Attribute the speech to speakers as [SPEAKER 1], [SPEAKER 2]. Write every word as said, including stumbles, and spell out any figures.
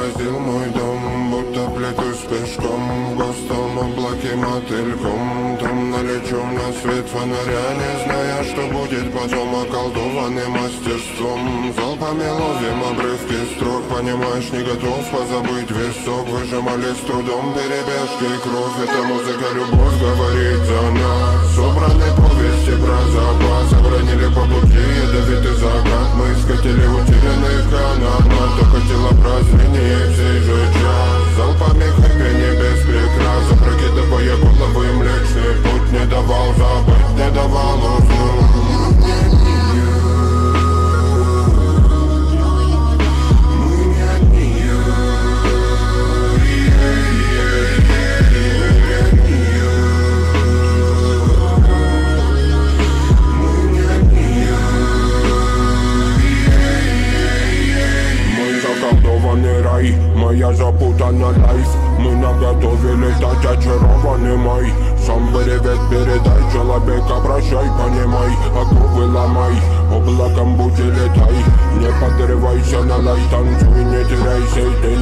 [SPEAKER 1] поразил мой дом, будто плетусь пешком в густом облаке мотыльком. Там налечу на свет фонаря, не зная, что будет потом, околдованным мастерством. Залпами ловим обрывки строк, понимаешь, не готов позабыть весок. Выжимали с трудом перебежки кровь, эта музыка любовь говорит за нас. Собраны повести про запас, обронили по пути ядовитый закат. Мы искатели утерянных канат, но только тело прозрение всей же час. Залпами хрипение без прикрас, опрокидывая голову и млечный путь. Не давал забыть, не давал уснуть. Рай, моя запутана лайф. Мы наготове летать, очарованный май. Сам привет передай, человека прощай, понимай. Оковы ломай, облаком будь и летай. Не подрывайся на лай, танцуй, не теряйся, и ты